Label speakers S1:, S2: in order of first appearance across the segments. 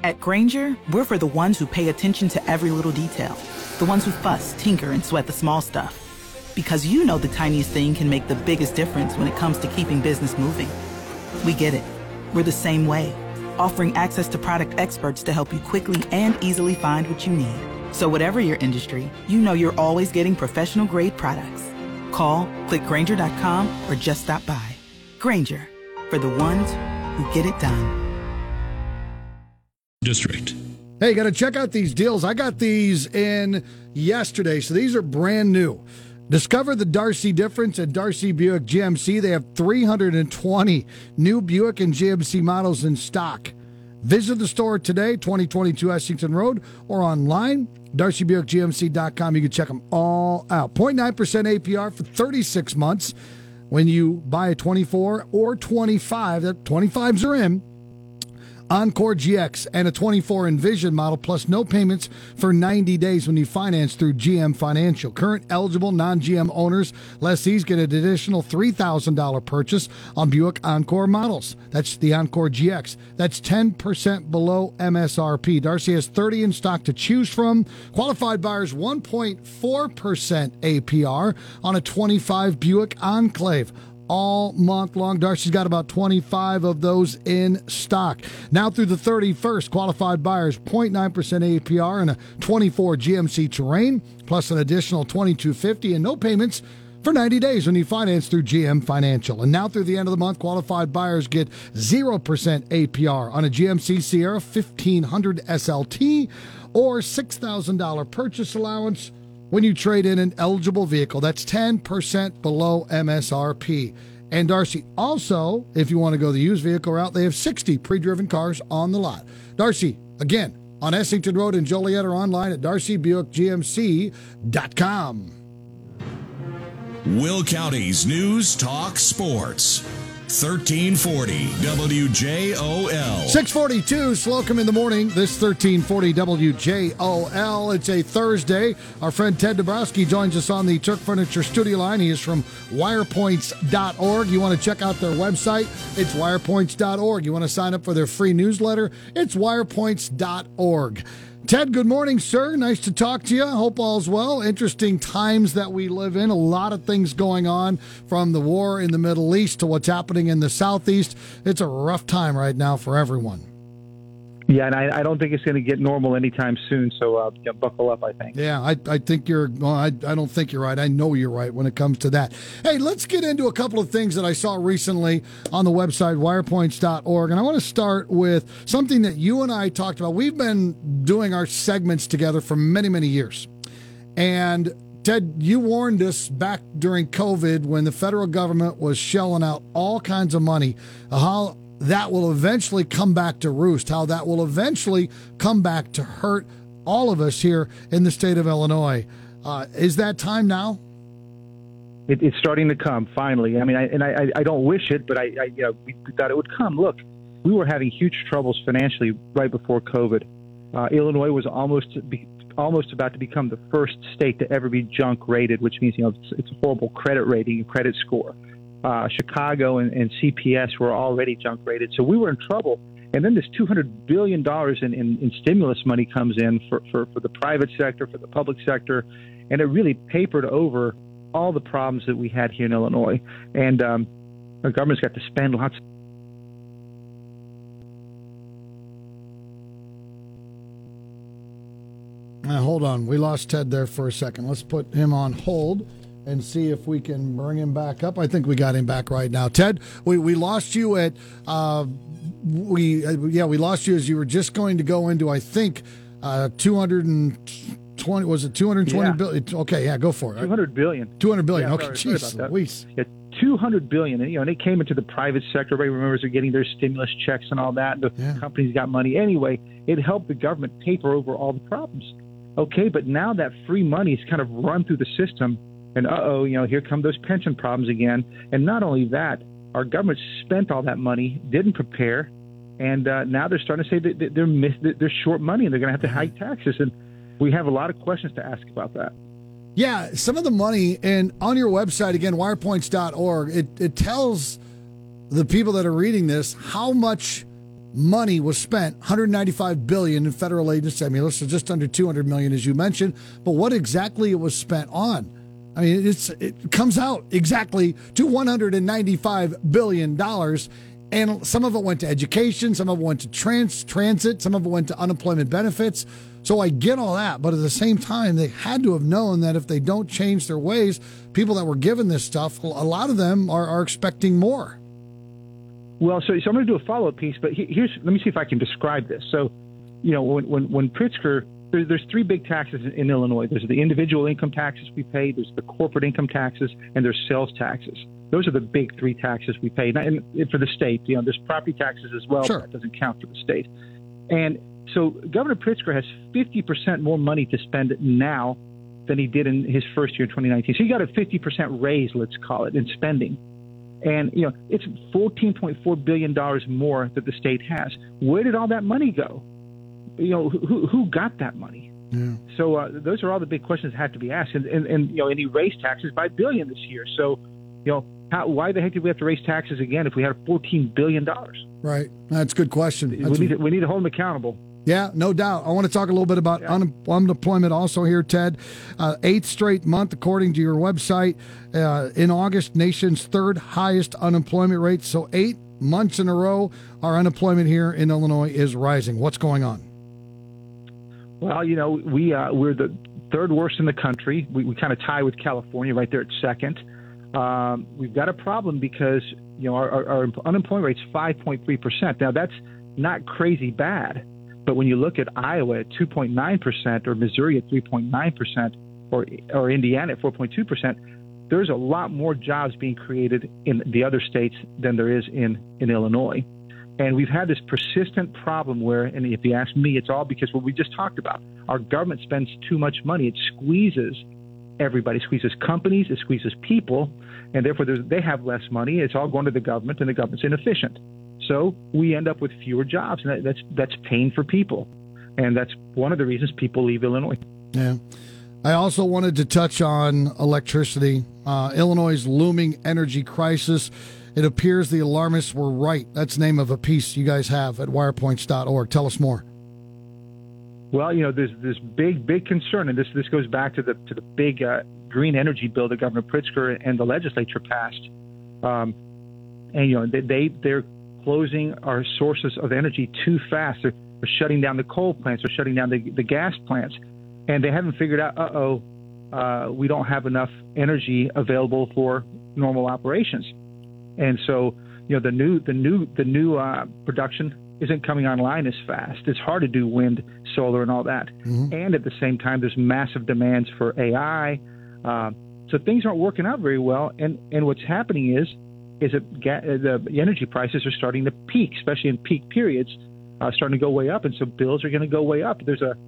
S1: At Grainger, we're for the ones who pay attention to every little detail. The ones who fuss, tinker, and sweat the small stuff. Because you know the tiniest thing can make the biggest difference when it comes to keeping business moving. We get it. We're the same way. Offering access to product experts to help you quickly and easily find what you need. So whatever your industry, you know you're always getting professional-grade products. Call, click Grainger.com, or just stop by. Grainger, for the ones who get it done.
S2: District.
S3: Hey, got to check out these deals. I got these in yesterday, so these are brand new. Discover the Darcy difference at Darcy Buick GMC. They have 320 new Buick and GMC models in stock. Visit the store today, 2022 Essington Road, or online, darcybuickgmc.com. You can check them all out. 0.9% APR for 36 months. When you buy a 24 or 25, that 25s are in, Encore GX and a 24 Envision model, plus no payments for 90 days when you finance through GM Financial. Current eligible non-GM owners, lessees get an additional $3,000 purchase on Buick Encore models. That's the Encore GX. That's 10% below MSRP. Darcy has 30 in stock to choose from. Qualified buyers 1.4% APR on a 25 Buick Enclave. All month long. Darcy's got about 25 of those in stock. Now through the 31st, qualified buyers 0.9% APR and a 24 GMC Terrain, plus an additional $2,250 and no payments for 90 days when you finance through GM Financial. And now through the end of the month, qualified buyers get 0% APR on a GMC Sierra 1500 SLT or $6,000 purchase allowance when you trade in an eligible vehicle. That's 10% below MSRP. And Darcy also, if you want to go the used vehicle route, they have 60 pre-driven cars on the lot. Darcy, again, on Essington Road in Joliet, or online at darcybuickgmc.com.
S2: Will County's News Talk Sports. 1340 WJOL.
S3: 642, Slocum in the morning. This 1340 WJOL. It's a Thursday. Our friend Ted Dabrowski joins us on the Turk Furniture studio line. He is from wirepoints.org. You want to check out their website? It's wirepoints.org. You want to sign up for their free newsletter? It's wirepoints.org. Ted, good morning, sir. Nice to talk to you. Hope all's well. Interesting times that we live in. A lot of things going on, from the war in the Middle East to what's happening in the Southeast. It's a rough time right now for everyone.
S4: Yeah, and I don't think it's going to get normal anytime soon, so buckle up, I think.
S3: Yeah, I think you're well, I don't think you're right. I know you're right when it comes to that. Hey, let's get into a couple of things that I saw recently on the website, wirepoints.org, and I want to start with something that you and I talked about. We've been doing our segments together for many, many years, and Ted, you warned us back during COVID when the federal government was shelling out all kinds of money, how that will eventually come back to roost, how that will eventually come back to hurt all of us here in the state of Illinois. Is that time now?
S4: It's starting to come, finally. I mean, I don't wish it, but we thought it would come. Look, we were having huge troubles financially right before COVID. Illinois was almost about to become the first state to ever be junk rated, which means, it's a horrible credit rating and credit score. Chicago and CPS were already junk rated, so we were in trouble. And then this $200 billion in stimulus money comes in for the private sector, for the public sector, and it really papered over all the problems that we had here in Illinois. And our government's got to spend lots.
S3: Hold on. We lost Ted there for a second. Let's put him on hold and see if we can bring him back up. I think we got him back right now. Ted, we lost you at we lost you as you were just going to go into, I think, 220. Was it 220 billion? Okay, yeah, go for it.
S4: 200 billion.
S3: 200 billion.
S4: Yeah,
S3: okay, jeez Louise.
S4: Yeah, 200 billion, and they came into the private sector. Everybody remembers they're getting their stimulus checks and all that. The companies got money anyway. It helped the government paper over all the problems. Okay, but now that free money is kind of run through the system. And here come those pension problems again. And not only that, our government spent all that money, didn't prepare, and now they're starting to say that they're short money and they're going to have to hike taxes. And we have a lot of questions to ask about that.
S3: Yeah, some of the money, and on your website, again, wirepoints.org, it tells the people that are reading this how much money was spent, $195 billion in federal aid and stimulus, so just under $200 million, as you mentioned. But what exactly it was spent on? I mean, it comes out exactly to $195 billion. And some of it went to education, some of it went to transit, some of it went to unemployment benefits. So I get all that, but at the same time, they had to have known that if they don't change their ways, people that were given this stuff, a lot of them are expecting more.
S4: Well, so I'm going to do a follow-up piece, but let me see if I can describe this. So, when Pritzker, there's three big taxes in Illinois. There's the individual income taxes we pay, there's the corporate income taxes, and there's sales taxes. Those are the big three taxes we pay. And for the state, there's property taxes as well,
S3: sure,
S4: but that doesn't count for the state. And so Governor Pritzker has 50% more money to spend now than he did in his first year, 2019. So he got a 50% raise, let's call it, in spending. And, it's $14.4 billion more that the state has. Where did all that money go? Who got that money?
S3: Yeah.
S4: So those are all the big questions that have to be asked. And he raised taxes by $1 billion this year. So, why the heck did we have to raise taxes again if we had $14 billion?
S3: Right. That's a good question.
S4: We need to hold them accountable.
S3: Yeah, no doubt. I want to talk a little bit about unemployment also here, Ted. Eighth straight month, according to your website. In August, nation's third highest unemployment rate. So 8 months in a row, our unemployment here in Illinois is rising. What's going on?
S4: Well, we're the third worst in the country. We kind of tie with California right there at second. We've got a problem because, our unemployment rate's 5.3%. Now, that's not crazy bad. But when you look at Iowa at 2.9% or Missouri at 3.9% or Indiana at 4.2%, there's a lot more jobs being created in the other states than there is in Illinois. And we've had this persistent problem where, and if you ask me, it's all because what we just talked about. Our government spends too much money. It squeezes everybody. It squeezes companies. It squeezes people. And therefore, they have less money. It's all going to the government, and the government's inefficient. So we end up with fewer jobs, and that's pain for people. And that's one of the reasons people leave Illinois.
S3: Yeah. I also wanted to touch on electricity. Illinois' looming energy crisis. It appears the alarmists were right. That's the name of a piece you guys have at wirepoints.org. Tell us more.
S4: Well, there's this big concern, and this goes back to the big green energy bill that Governor Pritzker and the legislature passed. And they're closing our sources of energy too fast. They're shutting down the coal plants. They're shutting down the gas plants. And they haven't figured out, we don't have enough energy available for normal operations. And so, the new production isn't coming online as fast. It's hard to do wind, solar, and all that. Mm-hmm. And at the same time, there's massive demands for AI. So things aren't working out very well. And what's happening is that the energy prices are starting to peak, especially in peak periods, starting to go way up. And so bills are going to go way up.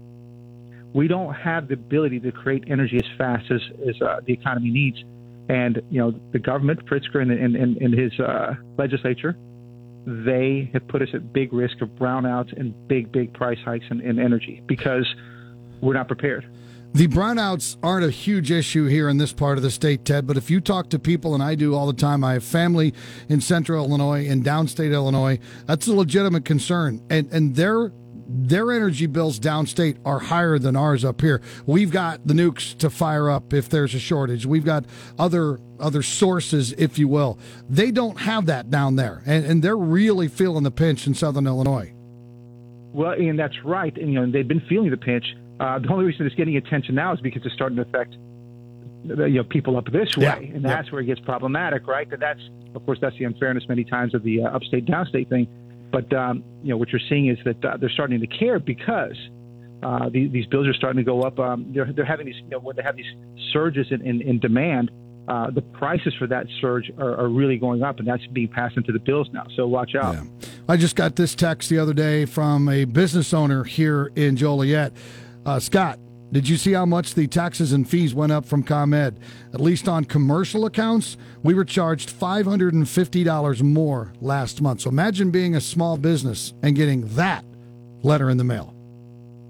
S4: We don't have the ability to create energy as fast as the economy needs. And, the government, Pritzker and his legislature, they have put us at big risk of brownouts and big price hikes in energy because we're not prepared.
S3: The brownouts aren't a huge issue here in this part of the state, Ted, but if you talk to people, and I do all the time, I have family in central Illinois and downstate Illinois, that's a legitimate concern. And their energy bills downstate are higher than ours up here. We've got the nukes to fire up if there's a shortage. We've got other sources, if you will. They don't have that down there, and they're really feeling the pinch in southern Illinois.
S4: Well, and that's right. And, they've been feeling the pinch. The only reason it's getting attention now is because it's starting to affect people up this way, and that's where it gets problematic, right? And that's the unfairness many times of the upstate downstate thing. But what you're seeing is that they're starting to care because these bills are starting to go up. They're having these when they have these surges in demand, the prices for that surge are really going up, and that's being passed into the bills now. So watch out. Yeah.
S3: I just got this text the other day from a business owner here in Joliet. Scott, did you see how much the taxes and fees went up from ComEd? At least on commercial accounts, we were charged $550 more last month. So imagine being a small business and getting that letter in the mail.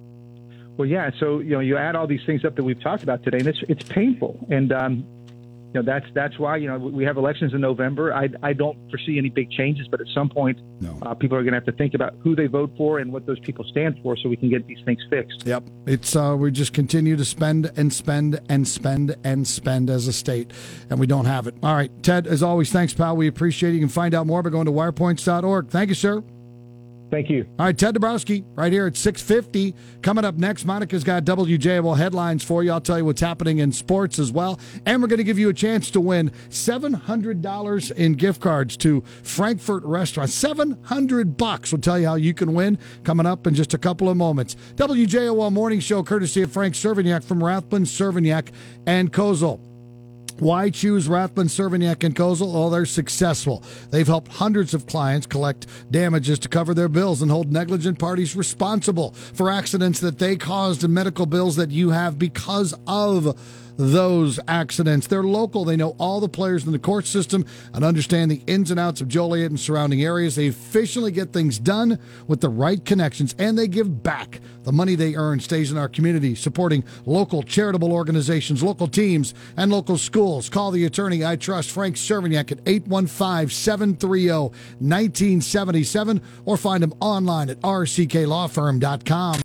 S4: Well, yeah. So, you add all these things up that we've talked about today, and it's painful. And, that's why we have elections in November. I don't foresee any big changes, but at some point, people are going to have to think about who they vote for and what those people stand for, so we can get these things fixed.
S3: Yep, it's we just continue to spend and spend and spend and spend as a state, and we don't have it. All right, Ted, as always, thanks, pal. We appreciate it. You can find out more by going to wirepoints.org. Thank you, sir.
S4: Thank you.
S3: All right, Ted Dabrowski, right here at 6:50. Coming up next, Monica's got WJOL headlines for you. I'll tell you what's happening in sports as well. And we're going to give you a chance to win $700 in gift cards to Frankfurt Restaurant. $700. We'll tell you how you can win coming up in just a couple of moments. WJOL Morning Show, courtesy of Frank Cervignac from Rathbun, Cervignac, and Kozel. Why choose Rathbun, Cervignac, and Kozel? Oh, they're successful. They've helped hundreds of clients collect damages to cover their bills and hold negligent parties responsible for accidents that they caused and medical bills that you have because of those accidents. They're local. They know all the players in the court system and understand the ins and outs of Joliet and surrounding areas. They efficiently get things done with the right connections, and they give back. The money they earn stays in our community, supporting local charitable organizations, local teams, and local schools. Call the attorney I trust, Frank Cervignac, at 815-730-1977, or find him online at rcklawfirm.com.